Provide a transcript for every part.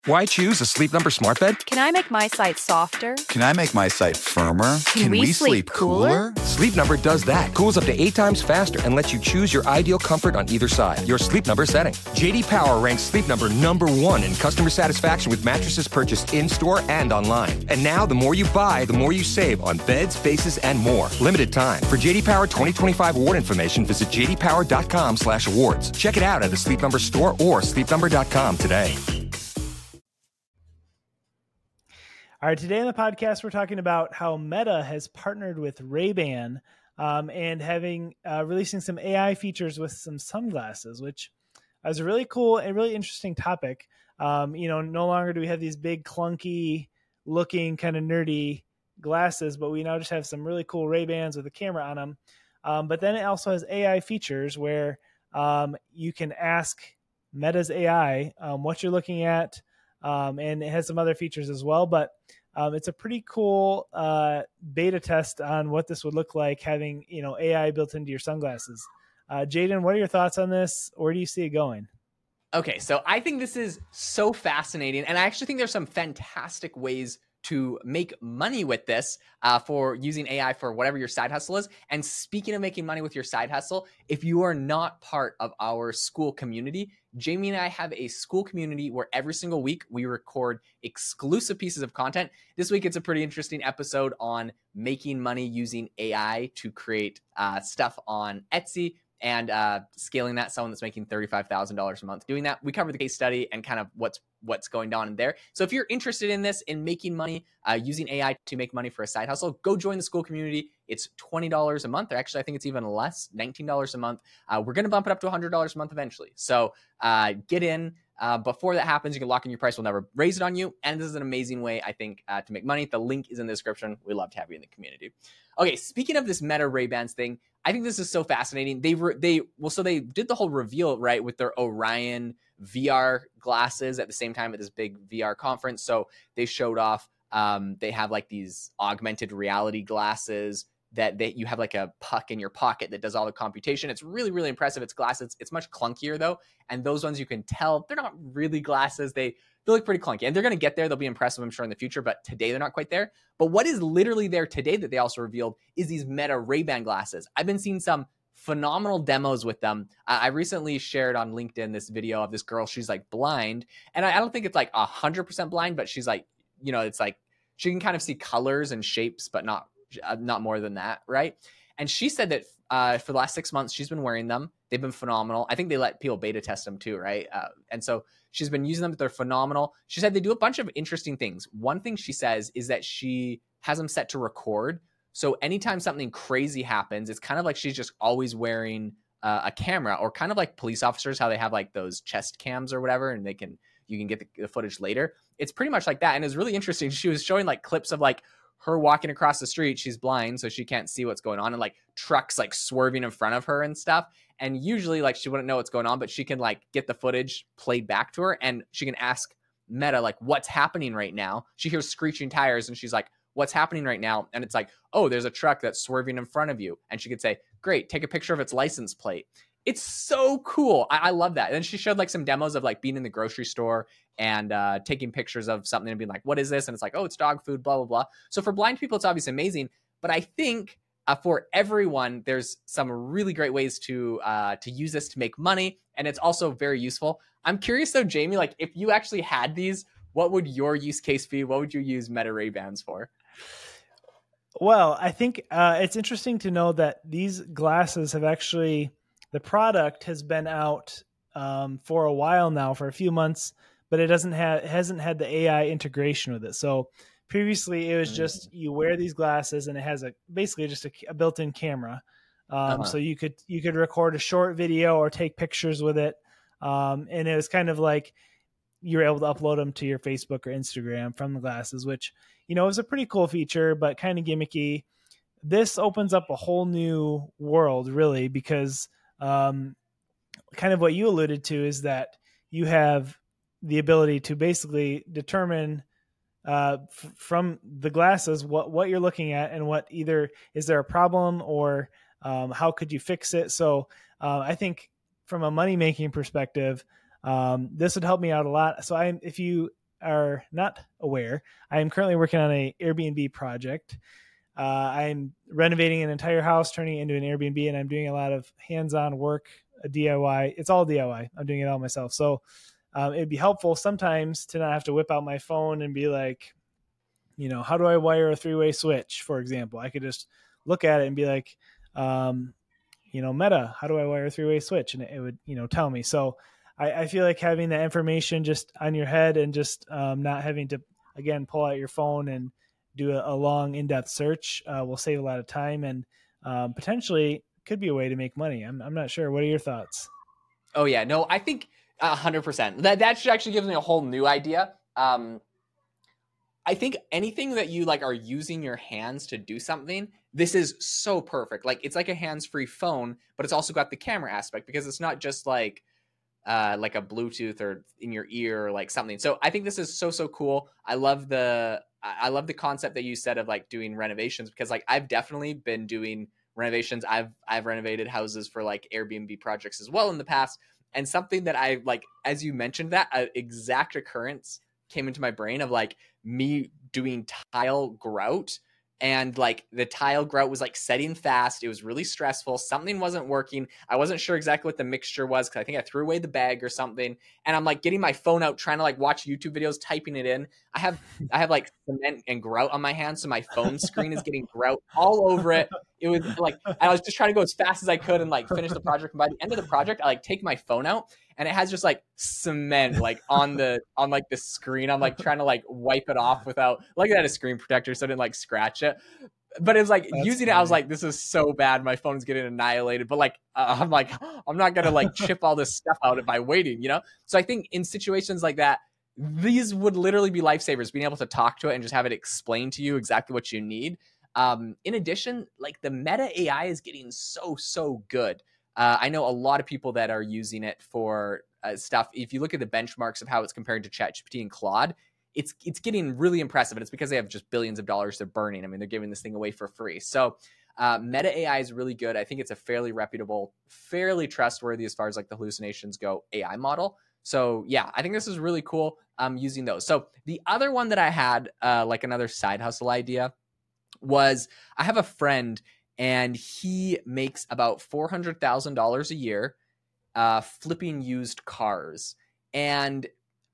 Why choose a Sleep Number smart bed? Can I make my site softer? Can I make my site firmer? Can we sleep cooler? Sleep Number does that. Cools up to 8 times faster and lets you choose your ideal comfort on either side. Your Sleep Number setting. JD Power ranks Sleep Number #1 in customer satisfaction with mattresses purchased in-store and online. And now, the more you buy, the more you save on beds, bases, and more. Limited time. For JD Power 2025 award information, visit jdpower.com/awards. Check it out at a Sleep Number store or sleepnumber.com today. All right, today on the podcast, we're talking about how Meta has partnered with Ray-Ban and releasing some AI features with some sunglasses, which is a really cool and really interesting topic. No longer do we have these big, clunky looking, kind of nerdy glasses, but we now just have some really cool Ray-Bans with a camera on them. But then it also has AI features where you can ask Meta's AI what you're looking at, and it has some other features as well. But it's a pretty cool beta test on what this would look like having AI built into your sunglasses. Jaden, what are your thoughts on this? Where do you see it going? Okay, so I think this is so fascinating, and I actually think there's some fantastic ways to make money with this for using AI for whatever your side hustle is. And speaking of making money with your side hustle, if you are not part of our school community, Jamie and I have a school community where every single week we record exclusive pieces of content. This week, it's a pretty interesting episode on making money using AI to create stuff on Etsy and scaling that. Someone that's making $35,000 a month doing that. We cover the case study and kind of what's going on in there. So if you're interested in this, in making money using AI to make money for a side hustle, go join the school community. It's $20 a month, or actually I think it's even less, $19 a month. We're going to bump it up to $100 a month eventually. So get in. Before that happens, you can lock in your price. We'll never raise it on you. And this is an amazing way, I think, to make money. The link is in the description. We love to have you in the community. Okay, speaking of this Meta Ray-Bans thing, I think this is so fascinating. They did the whole reveal, right, with their Orion VR glasses at the same time at this big VR conference. So they showed off, they have like these augmented reality glasses that you have like a puck in your pocket that does all the computation. It's really, really impressive. It's glasses. It's much clunkier though. And those ones you can tell, they're not really glasses. They look pretty clunky, and they're going to get there. They'll be impressive, I'm sure, in the future, but today they're not quite there. But what is literally there today that they also revealed is these Meta Ray-Ban glasses. I've been seeing some phenomenal demos with them. I recently shared on LinkedIn this video of this girl. She's like blind, and I don't think it's like 100% blind, but she's like, it's like she can kind of see colors and shapes, but not more than that, right? And she said that for the last 6 months, she's been wearing them. They've been phenomenal. I think they let people beta test them too, right? And so she's been using them. They're phenomenal. She said they do a bunch of interesting things. One thing she says is that she has them set to record. So anytime something crazy happens, it's kind of like she's just always wearing a camera, or kind of like police officers, how they have like those chest cams or whatever, and you can get the footage later. It's pretty much like that. And it was really interesting. She was showing like clips of like her walking across the street. She's blind, so she can't see what's going on, and like trucks like swerving in front of her and stuff. And usually like she wouldn't know what's going on, but she can like get the footage played back to her, and she can ask Meta like, what's happening right now? She hears screeching tires, and she's like, what's happening right now? And it's like, oh, there's a truck that's swerving in front of you. And she could say, great, take a picture of its license plate. It's so cool. I love that. And then she showed like some demos of like being in the grocery store and taking pictures of something and being like, what is this? And it's like, oh, it's dog food, blah, blah, blah. So for blind people, it's obviously amazing. But I think for everyone, there's some really great ways to use this to make money. And it's also very useful. I'm curious though, Jamie, like if you actually had these, what would your use case be? What would you use Meta Ray-Bans for? Well, I think it's interesting to know that these glasses have actually, the product has been out for a while now, for a few months, but it hasn't had the AI integration with it. So previously it was just, you wear these glasses and it has basically just a built-in camera. So you could record a short video or take pictures with it. And it was kind of like you were able to upload them to your Facebook or Instagram from the glasses, which, is a pretty cool feature, but kind of gimmicky. This opens up a whole new world, really, because kind of what you alluded to is that you have the ability to basically determine from the glasses what you're looking at and what either is there a problem or how could you fix it. So I think from a money making perspective, this would help me out a lot. So if you are not aware, I am currently working on a Airbnb project. I'm renovating an entire house, turning it into an Airbnb, and I'm doing a lot of hands-on work, a DIY. It's all DIY. I'm doing it all myself. So it'd be helpful sometimes to not have to whip out my phone and be like, how do I wire a 3-way switch, for example? I could just look at it and be like, Meta, how do I wire a 3-way switch? And it would, tell me. So I feel like having that information just on your head and just not having to, again, pull out your phone and do a long in-depth search will save a lot of time and potentially could be a way to make money. I'm not sure. What are your thoughts? Oh yeah, no, I think 100%. That should actually give me a whole new idea. I think anything that you like are using your hands to do something, this is so perfect. Like it's like a hands-free phone, but it's also got the camera aspect because it's not just like a Bluetooth or in your ear or like something. So I think this is so cool. I love the concept that you said of like doing renovations because like I've definitely been doing renovations. I've renovated houses for like Airbnb projects as well in the past. And something that I like, as you mentioned, that exact occurrence came into my brain of like me doing tile grout, and like the tile grout was like setting fast. It was really stressful. Something wasn't working. I wasn't sure exactly what the mixture was because I think I threw away the bag or something. And I'm like getting my phone out, trying to like watch YouTube videos, typing it in. I have like cement and grout on my hands, so my phone screen is getting grout all over it. It was like I was just trying to go as fast as I could and like finish the project. And by the end of the project, I like take my phone out and it has just like cement like on like the screen. I'm like trying to like wipe it off without like I had a screen protector so I didn't like scratch it. But it was like using it, I was like, this is so bad. My phone's getting annihilated. But like, I'm like, I'm not going to like chip all this stuff out by waiting, So I think in situations like that, these would literally be lifesavers, being able to talk to it and just have it explain to you exactly what you need. In addition, like the Meta AI is getting so good. I know a lot of people that are using it for stuff. If you look at the benchmarks of how it's compared to ChatGPT and Claude, it's getting really impressive. And it's because they have just billions of dollars they're burning. I mean, they're giving this thing away for free. So Meta AI is really good. I think it's a fairly reputable, fairly trustworthy as far as like the hallucinations go AI model. So yeah, I think this is really cool using those. So the other one that I had, like another side hustle idea, was I have a friend and he makes about $400,000 a year flipping used cars. And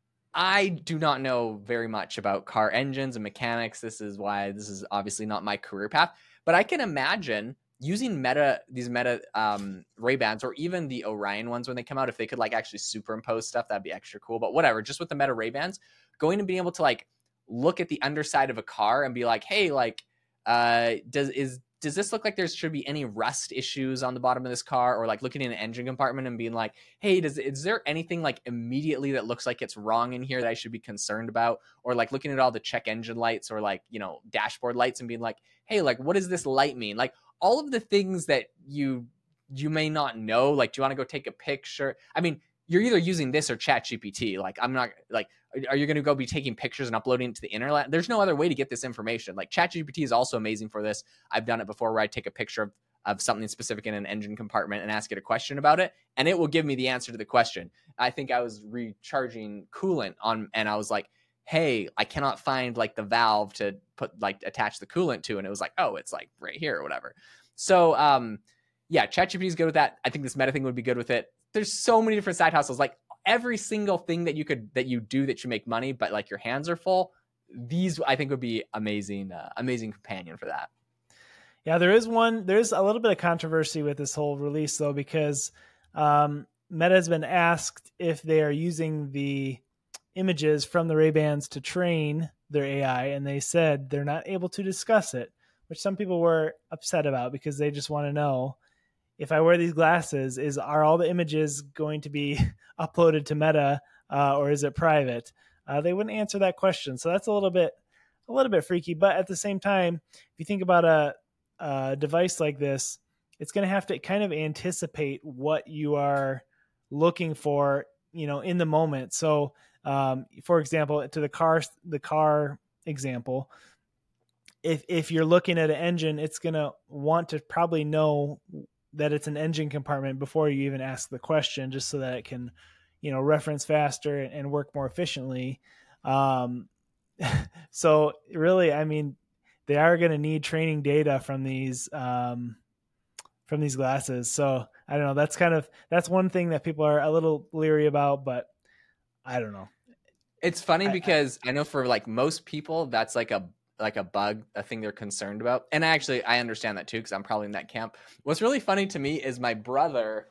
I do not know very much about car engines and mechanics. This is why this is obviously not my career path. But I can imagine using these Meta Ray-Bans or even the Orion ones when they come out, if they could like actually superimpose stuff, that'd be extra cool. But whatever, just with the Meta Ray-Bans, going and being able to like look at the underside of a car and be like, hey, like, does this look like there should be any rust issues on the bottom of this car? Or like looking in an engine compartment and being like, hey, is there anything like immediately that looks like it's wrong in here that I should be concerned about? Or like looking at all the check engine lights or like, dashboard lights and being like, hey, like, what does this light mean? Like all of the things that you may not know, like, do you want to go take a picture? I mean, you're either using this or ChatGPT. Like, I'm not like, are you going to go be taking pictures and uploading it to the internet? There's no other way to get this information. Like ChatGPT is also amazing for this. I've done it before where I take a picture of something specific in an engine compartment and ask it a question about it, and it will give me the answer to the question. I think I was recharging coolant on, and I was like, hey, I cannot find like the valve to put like attach the coolant to. And it was like, oh, it's like right here or whatever. So yeah, ChatGPT is good with that. I think this Meta thing would be good with it. There's so many different side hustles. Like every single thing that you do that you make money, but like your hands are full. These I think would be amazing companion for that. Yeah, there's a little bit of controversy with this whole release though, because Meta has been asked if they are using the images from the Ray-Bans to train their AI, and they said they're not able to discuss it, which some people were upset about because they just want to know, if I wear these glasses, are all the images going to be uploaded to Meta or is it private? They wouldn't answer that question. So that's a little bit freaky. But at the same time, if you think about a device like this, it's going to have to kind of anticipate what you are looking for, in the moment. So, for example, to the car example, if you're looking at an engine, it's going to want to probably know that it's an engine compartment before you even ask the question, just so that it can, reference faster and work more efficiently. So really, I mean, they are going to need training data from these glasses. So I don't know. That's one thing that people are a little leery about, but I don't know. It's funny because I know for like most people, that's like a bug, a thing they're concerned about. And I understand that too, because I'm probably in that camp. What's really funny to me is my brother,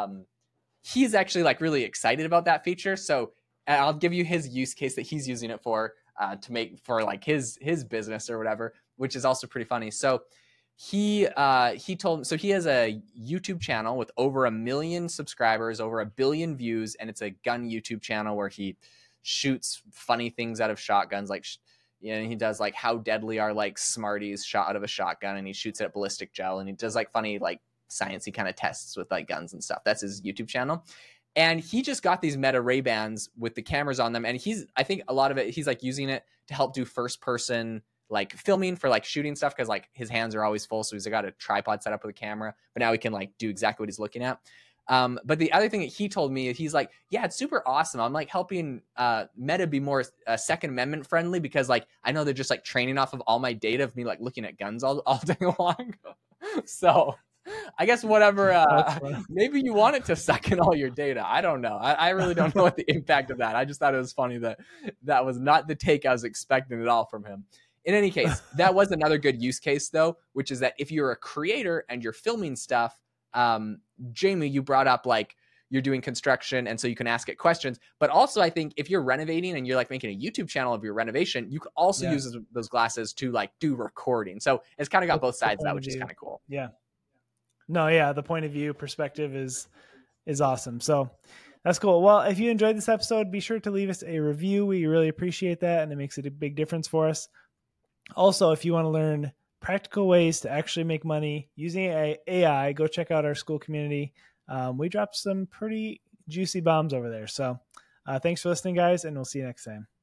he's actually like really excited about that feature. So I'll give you his use case that he's using it for, to make for like his business or whatever, which is also pretty funny. So he told me, so he has a YouTube channel with over 1 million subscribers, over 1 billion views, and it's a gun YouTube channel where he shoots funny things out of shotguns, like he does like how deadly are like Smarties shot out of a shotgun, and he shoots it at ballistic gel, and he does like funny like sciencey kind of tests with like guns and stuff. That's his YouTube channel. And he just got these Meta Ray-Bans with the cameras on them, and I think a lot of it he's like using it to help do first person like filming for like shooting stuff, because like his hands are always full, so he's got a tripod set up with a camera, but now he can like do exactly what he's looking at. But the other thing that he told me, he's like, yeah, it's super awesome. I'm like helping Meta be more Second Amendment friendly, because like I know they're just like training off of all my data of me like looking at guns all day long. So I guess whatever, maybe you want it to suck in all your data. I don't know. I really don't know what the impact of that. I just thought it was funny that was not the take I was expecting at all from him. In any case, that was another good use case though, which is that if you're a creator and you're filming stuff, Jamie, you brought up like you're doing construction, and so you can ask it questions. But also, I think if you're renovating and you're like making a YouTube channel of your renovation, you could also use those glasses to like do recording. So it's kind of got both sides of that, which is kind of cool. Yeah. No, yeah, the point of view perspective is awesome. So that's cool. Well, if you enjoyed this episode, be sure to leave us a review. We really appreciate that, and it makes it a big difference for us. Also, if you want to learn practical ways to actually make money using AI, go check out our school community. We dropped some pretty juicy bombs over there. So thanks for listening, guys, and we'll see you next time.